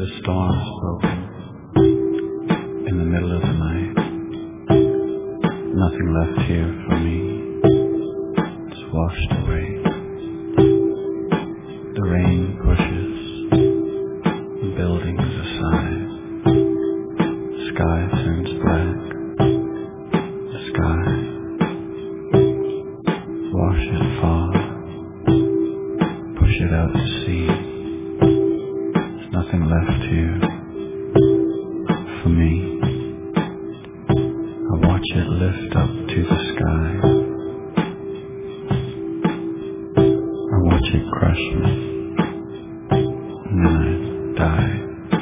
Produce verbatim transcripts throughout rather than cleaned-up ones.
the storm's broken in the middle of the night. Nothing left here for me. It's washed away. The rain pushes the buildings aside. The sky turns black. The sky wash it far. Push it out to sea. There's nothing left here for me. I watch it lift up to the sky. I watch it crush me, and then I die.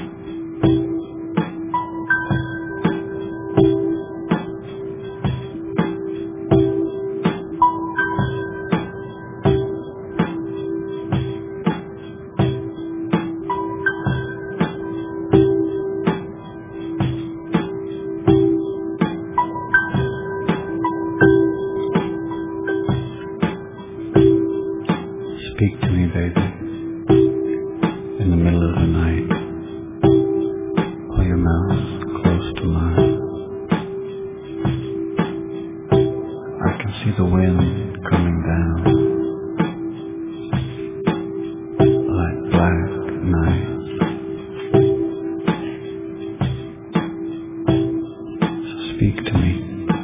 Speak to me, baby, in the middle of the night. Pull your mouth close to mine. I can see the wind coming down like black night. So speak to me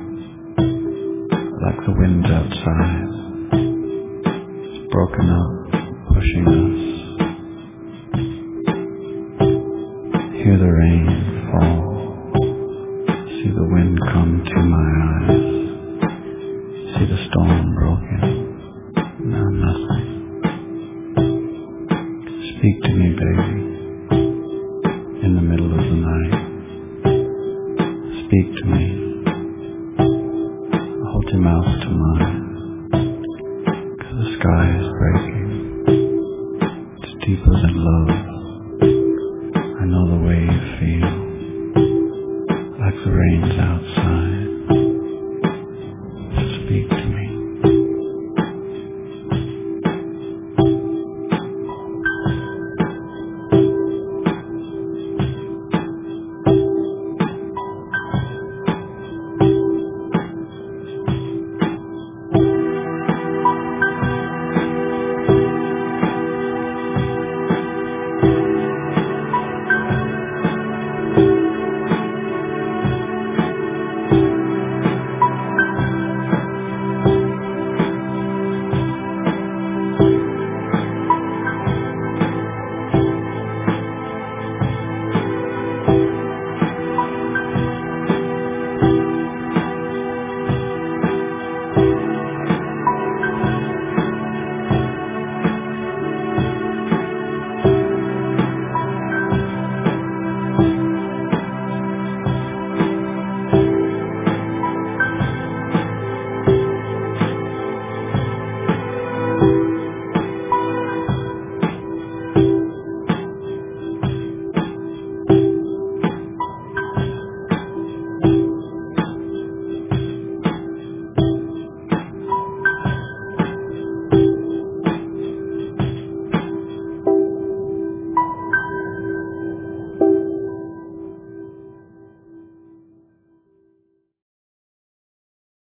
like the wind outside. Broken up, pushing us. Hear the rain fall. See the wind come to my eyes. See the storm broken. Now nothing. Speak to me, baby, in the middle of the night. Speak to me. Hold your mouth to mine. The sky is breaking. It's deeper than love. I know the way you feel, like the rain's outside.